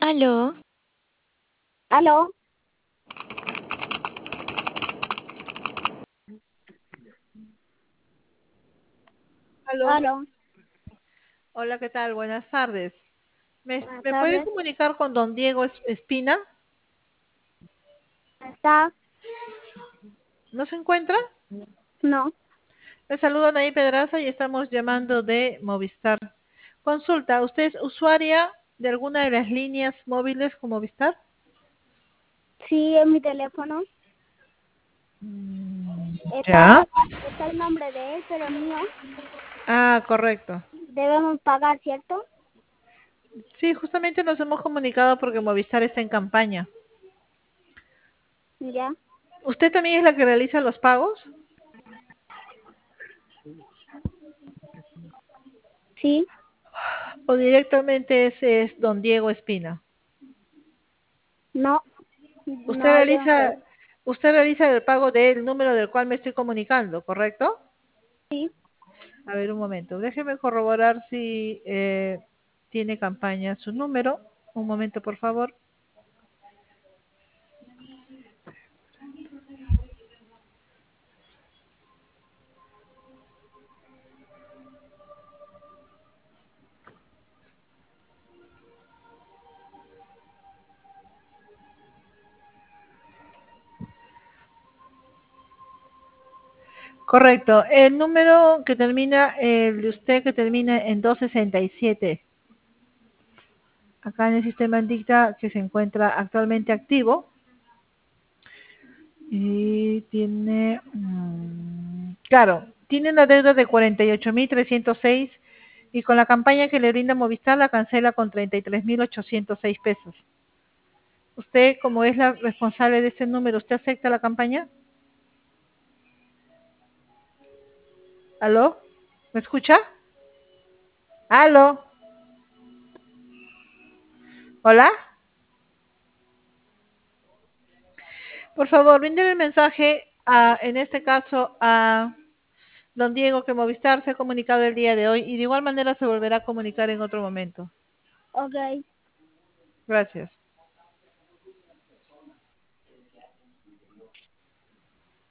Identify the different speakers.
Speaker 1: Aló,
Speaker 2: ¿Aló?
Speaker 3: Aló,
Speaker 2: ¿Aló?
Speaker 3: hola, ¿qué tal? Buenas tardes. ¿Me,
Speaker 2: Buenas
Speaker 3: me puede
Speaker 2: tardes.
Speaker 3: comunicar con don Diego Espina?
Speaker 2: ¿Está?
Speaker 3: ¿No se encuentra?
Speaker 2: No.
Speaker 3: Le saludo a Naí Pedraza y estamos llamando de Movistar. Consulta, ¿usted es usuaria de alguna de las líneas móviles con Movistar?
Speaker 2: Sí, en mi teléfono.
Speaker 3: Ya.
Speaker 2: Está el nombre de él, pero el mío.
Speaker 3: Ah, correcto.
Speaker 2: Debemos pagar, ¿cierto?
Speaker 3: Sí, justamente nos hemos comunicado porque Movistar está en campaña.
Speaker 2: Ya.
Speaker 3: ¿Usted también es la que realiza los pagos?
Speaker 2: Sí.
Speaker 3: ¿O directamente ese es don Diego Espina?
Speaker 2: No.
Speaker 3: Usted
Speaker 2: No, yo no
Speaker 3: realiza,
Speaker 2: sé.
Speaker 3: usted realiza el pago del número del cual me estoy comunicando, ¿correcto?
Speaker 2: Sí.
Speaker 3: A ver, un momento. Déjeme corroborar si tiene campaña su número. Un momento, por favor. Correcto. El número que termina, el de usted que termina en 267. Acá en el sistema indica que se encuentra actualmente activo. Y tiene, claro, tiene una deuda de 48.306 y con la campaña que le brinda Movistar la cancela con 33.806 pesos. Usted, como es la responsable de ese número, ¿usted acepta la campaña? ¿Aló? ¿Me escucha? ¿Aló? ¿Hola? Por favor, bríndeme el mensaje en este caso a don Diego que Movistar se ha comunicado el día de hoy y de igual manera se volverá a comunicar en otro momento.
Speaker 2: Ok.
Speaker 3: Gracias.